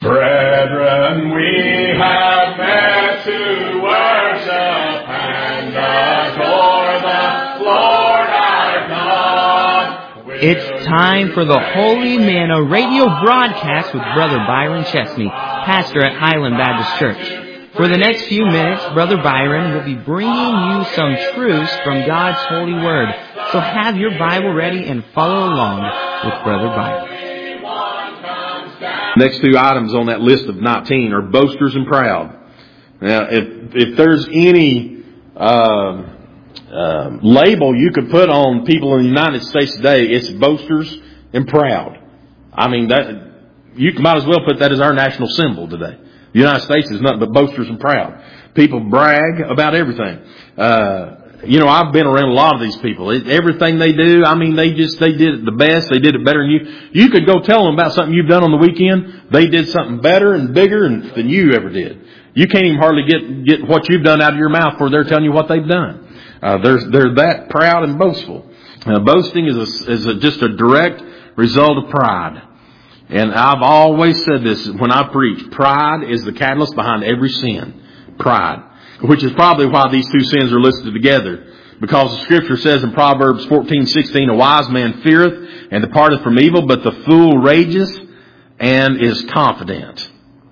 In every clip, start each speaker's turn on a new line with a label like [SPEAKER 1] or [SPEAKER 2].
[SPEAKER 1] Brethren, we have met to worship and adore the Lord our God.
[SPEAKER 2] It's time for the Holy Manna radio broadcast with Brother Byron Chesney, pastor at Highland Baptist Church. For the next few minutes, Brother Byron will be bringing you some truths from God's holy word. So have your Bible ready and follow along with Brother Byron.
[SPEAKER 3] Next two items on that list of 19 are boasters and proud. Now, if there's any label you could put on people in the United States today, it's boasters and proud. I mean, that you might as well put that as our national symbol today. The United States is nothing but boasters and proud. People brag about everything. I've been around a lot of these people. Everything they do, I mean, they did it the best. They did it better than you. You could go tell them about something you've done on the weekend. They did something better and bigger than you ever did. You can't even hardly get what you've done out of your mouth before they're telling you what they've done. They're that proud and boastful. Boasting is just a direct result of pride. And I've always said this when I preach. Pride is the catalyst behind every sin. Pride. Which is probably why these two sins are listed together. Because the Scripture says in Proverbs 14:16, a wise man feareth and departeth from evil, but the fool rages and is confident.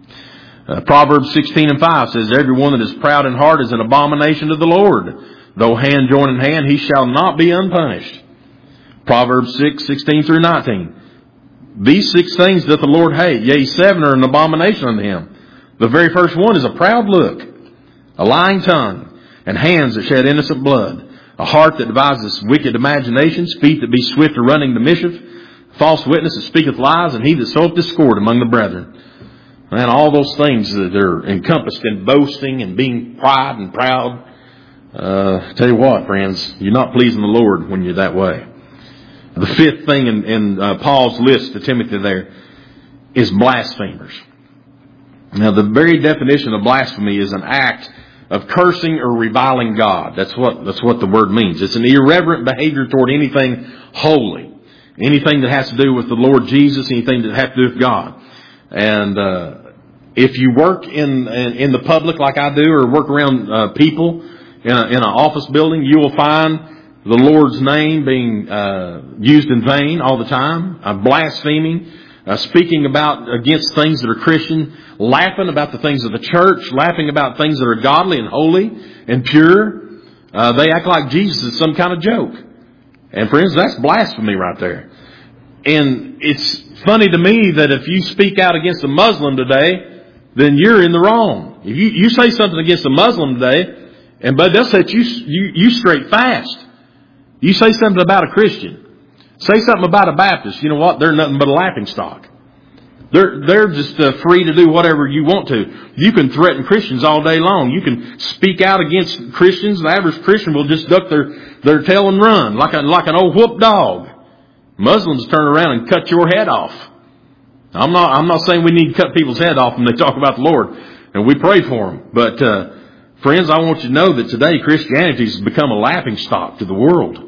[SPEAKER 3] Proverbs 16:5 says, every one that is proud in heart is an abomination to the Lord. Though hand join in hand, he shall not be unpunished. Proverbs 6:16 through 19. These 6 things doth the Lord hate, yea, 7 are an abomination unto him. The very first one is a proud look, a lying tongue, and hands that shed innocent blood, a heart that devises wicked imaginations, feet that be swift to running to mischief, false witness that speaketh lies, and he that soweth discord among the brethren. And all those things that are encompassed in boasting and being pride and proud. Tell you what, friends, you're not pleasing the Lord when you're that way. The 5th thing in Paul's list to Timothy there is blasphemers. Now, the very definition of blasphemy is an act of cursing or reviling God. That's what the word means. It's an irreverent behavior toward anything holy, anything that has to do with the Lord Jesus, anything that has to do with God. And if you work in the public like I do, or work around people in an office building, you will find the Lord's name being used in vain all the time, blaspheming, speaking against things that are Christian, laughing about the things of the church, laughing about things that are godly and holy and pure. They act like Jesus is some kind of joke. And friends, that's blasphemy right there. And it's funny to me that if you speak out against a Muslim today, then you're in the wrong. If you say something against a Muslim today, but they'll set you straight fast. You say something about a Christian, say something about a Baptist, you know what? They're nothing but a laughing stock. They're just free to do whatever you want to. You can threaten Christians all day long. You can speak out against Christians. The average Christian will just duck their tail and run like an old whooped dog. Muslims turn around and cut your head off. I'm not saying we need to cut people's head off when they talk about the Lord, and we pray for them. But friends, I want you to know that today Christianity has become a laughing stock to the world.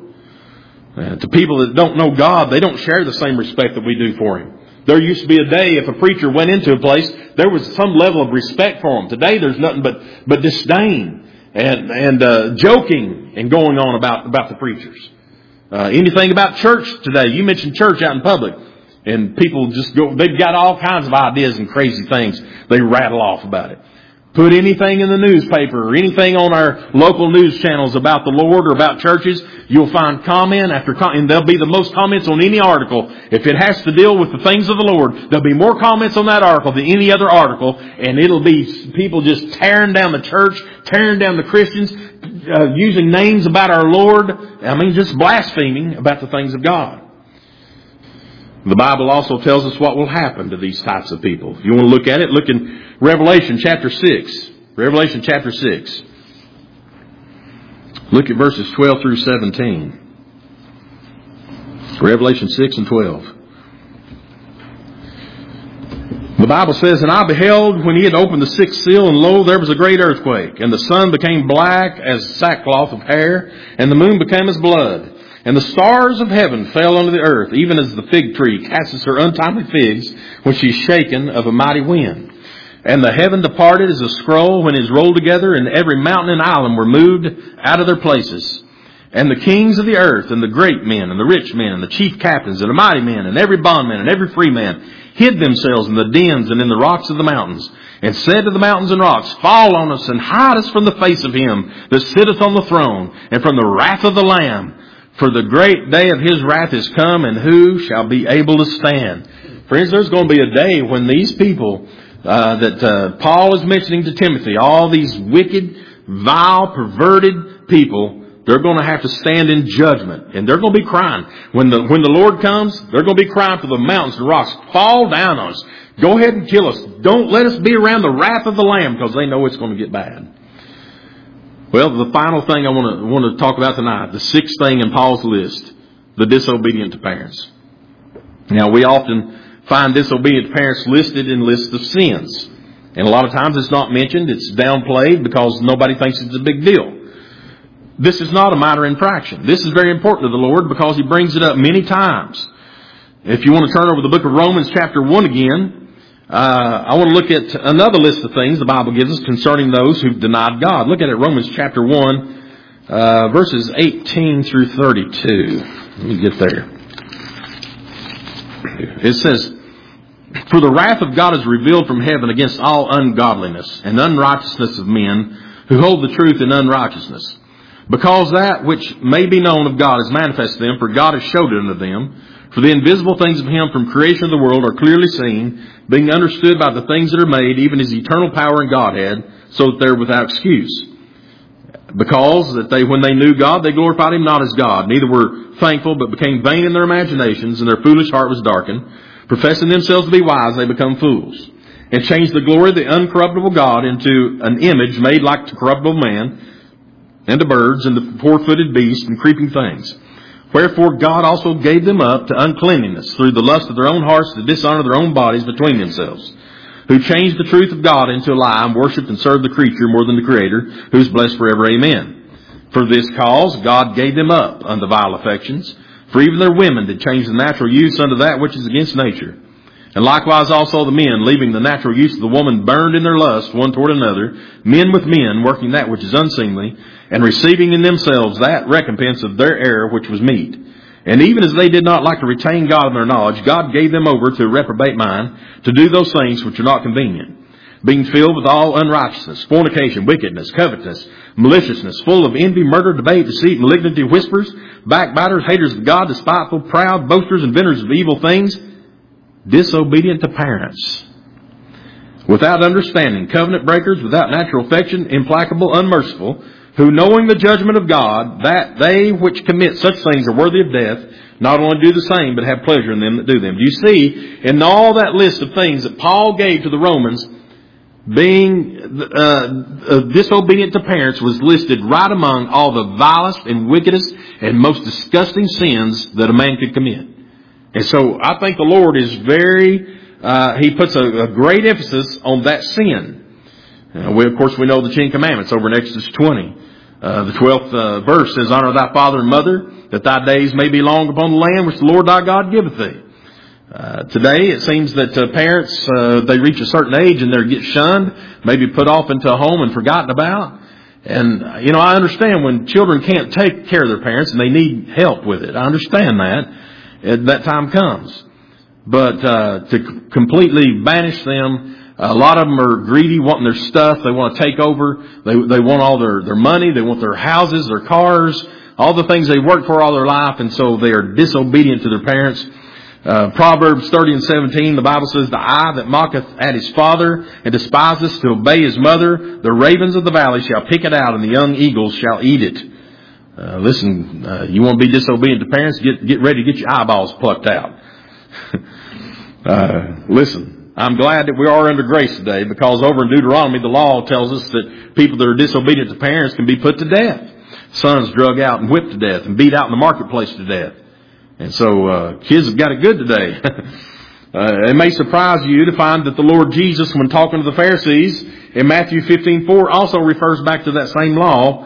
[SPEAKER 3] To people that don't know God, they don't share the same respect that we do for Him. There used to be a day if a preacher went into a place, there was some level of respect for him. Today there's nothing but disdain and joking and going on about the preachers. Anything about church today, you mentioned church out in public, and people just they've got all kinds of ideas and crazy things they rattle off about it. Put anything in the newspaper or anything on our local news channels about the Lord or about churches, you'll find comment after comment, and there'll be the most comments on any article. If it has to deal with the things of the Lord, there'll be more comments on that article than any other article, and it'll be people just tearing down the church, tearing down the Christians, using names about our Lord. I mean, just blaspheming about the things of God. The Bible also tells us what will happen to these types of people. If you want to look at it, look in Revelation chapter 6. Revelation chapter 6. Look at verses 12 through 17. Revelation 6 and 12. The Bible says, and I beheld when he had opened the 6th seal, and lo, there was a great earthquake, and the sun became black as sackcloth of hair, and the moon became as blood, And the stars of heaven fell unto the earth, even as the fig tree casteth her untimely figs when she is shaken of a mighty wind. And the heaven departed as a scroll when it is rolled together, and every mountain and island were moved out of their places. And the kings of the earth, and the great men, and the rich men, and the chief captains, and the mighty men, and every bondman, and every free man, hid themselves in the dens and in the rocks of the mountains, and said to the mountains and rocks, Fall on us, and hide us from the face of him that sitteth on the throne, and from the wrath of the Lamb. For the great day of his wrath is come, and who shall be able to stand? Friends, there's going to be a day when these people that Paul is mentioning to Timothy, all these wicked, vile, perverted people, they're going to have to stand in judgment, and they're going to be crying. When the Lord comes, they're going to be crying for the mountains and rocks. Fall down on us. Go ahead and kill us. Don't let us be around the wrath of the Lamb, because they know it's going to get bad. Well, the final thing I want to talk about tonight, the sixth thing in Paul's list, the disobedient to parents. Now, we often find disobedient parents listed in lists of sins. And a lot of times it's not mentioned. It's downplayed because nobody thinks it's a big deal. This is not a minor infraction. This is very important to the Lord because He brings it up many times. If you want to turn over the book of Romans chapter 1 again, I want to look at another list of things the Bible gives us concerning those who've denied God. Look at it, Romans chapter 1, verses 18 through 32. Let me get there. It says, For the wrath of God is revealed from heaven against all ungodliness and unrighteousness of men who hold the truth in unrighteousness. Because that which may be known of God is manifest to them, for God has showed it unto them. For the invisible things of Him from creation of the world are clearly seen, being understood by the things that are made, even His eternal power and Godhead, so that they're without excuse. Because that when they knew God, they glorified Him not as God, neither were thankful, but became vain in their imaginations, and their foolish heart was darkened. Professing themselves to be wise, they become fools, and changed the glory of the uncorruptible God into an image made like to corruptible man, and to birds, and to four-footed beasts, and creeping things. Wherefore God also gave them up to uncleanness through the lust of their own hearts, to dishonor their own bodies between themselves, who changed the truth of God into a lie, and worshipped and served the creature more than the Creator, who is blessed forever. Amen. For this cause God gave them up unto vile affections, for even their women did change the natural use unto that which is against nature. And likewise also the men, leaving the natural use of the woman, burned in their lust one toward another, men with men, working that which is unseemly, and receiving in themselves that recompense of their error which was meet. And even as they did not like to retain God in their knowledge, God gave them over to a reprobate mind, to do those things which are not convenient, being filled with all unrighteousness, fornication, wickedness, covetousness, maliciousness, full of envy, murder, debate, deceit, malignity, whispers, backbiters, haters of God, despiteful, proud, boasters, inventors of evil things, disobedient to parents, without understanding, covenant breakers, without natural affection, implacable, unmerciful, who knowing the judgment of God, that they which commit such things are worthy of death, not only do the same, but have pleasure in them that do them. Do you see, in all that list of things that Paul gave to the Romans, being disobedient to parents was listed right among all the vilest and wickedest and most disgusting sins that a man could commit. And so I think the Lord is He puts a great emphasis on that sin. Of course, we know the 10 Commandments over in Exodus 20. The 12th verse says, Honor thy father and mother, that thy days may be long upon the land which the Lord thy God giveth thee. Today, it seems that parents, they reach a certain age and they get shunned, maybe put off into a home and forgotten about. And, I understand when children can't take care of their parents and they need help with it. I understand that. That time comes. But to completely banish them, a lot of them are greedy, wanting their stuff. They want to take over. They want all their money. They want their houses, their cars, all the things they worked for all their life. And so they are disobedient to their parents. Proverbs 30:17, the Bible says, The eye that mocketh at his father and despiseth to obey his mother, the ravens of the valley shall pick it out, and the young eagles shall eat it. Listen, you want to be disobedient to parents? Get ready to get your eyeballs plucked out. Listen. I'm glad that we are under grace today, because over in Deuteronomy, the law tells us that people that are disobedient to parents can be put to death. Sons drug out and whipped to death and beat out in the marketplace to death. And so kids have got it good today. It may surprise you to find that the Lord Jesus, when talking to the Pharisees in Matthew 15:4, also refers back to that same law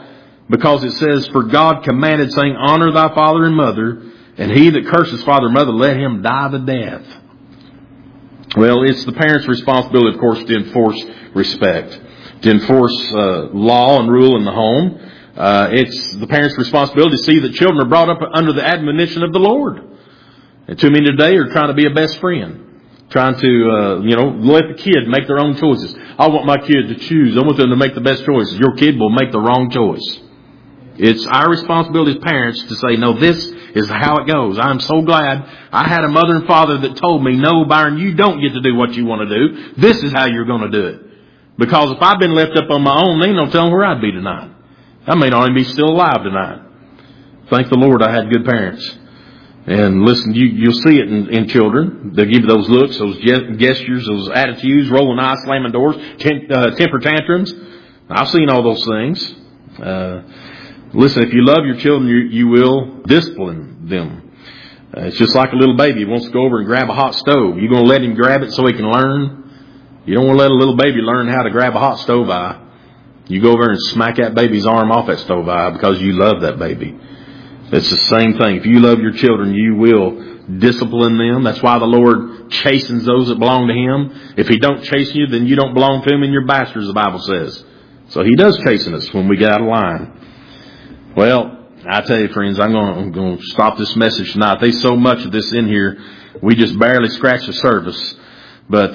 [SPEAKER 3] because it says, "For God commanded, saying, Honor thy father and mother, and he that curses father and mother, let him die the death." Well, it's the parents' responsibility, of course, to enforce respect, to enforce law and rule in the home. It's the parents' responsibility to see that children are brought up under the admonition of the Lord. And too many today are trying to be a best friend, trying to, let the kid make their own choices. I want my kid to choose. I want them to make the best choices. Your kid will make the wrong choice. It's our responsibility as parents to say, no, this is how it goes. I'm so glad I had a mother and father that told me, no, Byron, you don't get to do what you want to do. This is how you're going to do it. Because if I'd been left up on my own, they don't tell them where I'd be tonight. I may not even be still alive tonight. Thank the Lord I had good parents. And listen, you'll see it in children. They'll give you those looks, those gestures, those attitudes, rolling eyes, slamming doors, temper tantrums. I've seen all those things. Listen, if you love your children, you will discipline them. It's just like a little baby who wants to go over and grab a hot stove. You're going to let him grab it so he can learn? You don't want to let a little baby learn how to grab a hot stove eye. You go over and smack that baby's arm off that stove eye because you love that baby. It's the same thing. If you love your children, you will discipline them. That's why the Lord chastens those that belong to Him. If He don't chasten you, then you don't belong to Him and you're bastards, the Bible says. So He does chasten us when we get out of line. Well, I tell you, friends, I'm going to stop this message tonight. There's so much of this in here, we just barely scratch the surface. But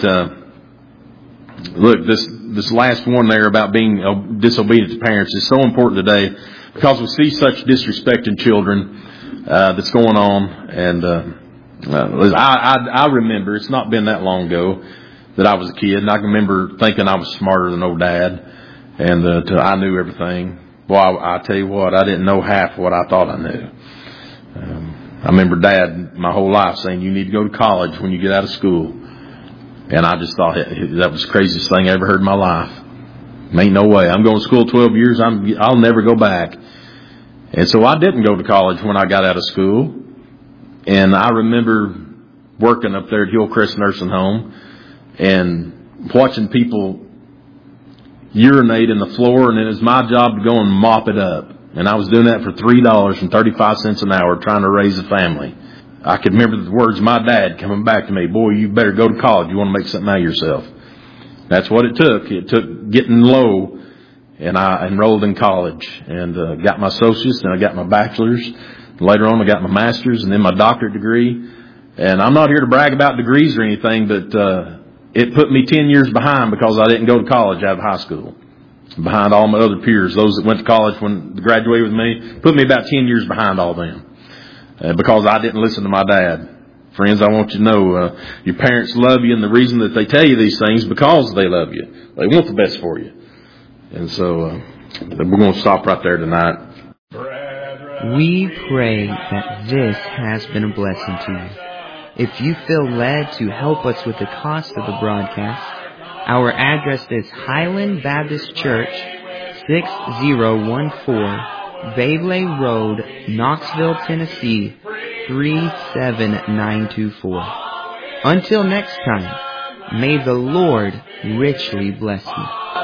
[SPEAKER 3] look, this last one there about being disobedient to parents is so important today because we see such disrespect in children that's going on. And I remember, it's not been that long ago that I was a kid, and I can remember thinking I was smarter than old Dad, and I knew everything. Well, I tell you what, I didn't know half what I thought I knew. I remember Dad my whole life saying, you need to go to college when you get out of school. And I just thought that was the craziest thing I ever heard in my life. Ain't no way. I'm going to school 12 years. I'll never go back. And so I didn't go to college when I got out of school. And I remember working up there at Hillcrest Nursing Home and watching people urinate in the floor, and it was my job to go and mop it up. And I was doing that for $3.35 an hour trying to raise a family. I could remember the words of my dad coming back to me, boy, you better go to college. You want to make something out of yourself. That's what it took. It took getting low, and I enrolled in college and got my associates, and I got my bachelor's. Later on, I got my master's and then my doctorate degree. And I'm not here to brag about degrees or anything, but it put me 10 years behind because I didn't go to college out of high school. Behind all my other peers, those that went to college when they graduated with me, put me about 10 years behind all them. Because I didn't listen to my dad. Friends, I want you to know, your parents love you, and the reason that they tell you these things is because they love you. They want the best for you. And so, we're going to stop right there tonight.
[SPEAKER 2] We pray that this has been a blessing to you. If you feel led to help us with the cost of the broadcast, our address is Highland Baptist Church, 6014 Baveley Road, Knoxville, Tennessee, 37924. Until next time, may the Lord richly bless you.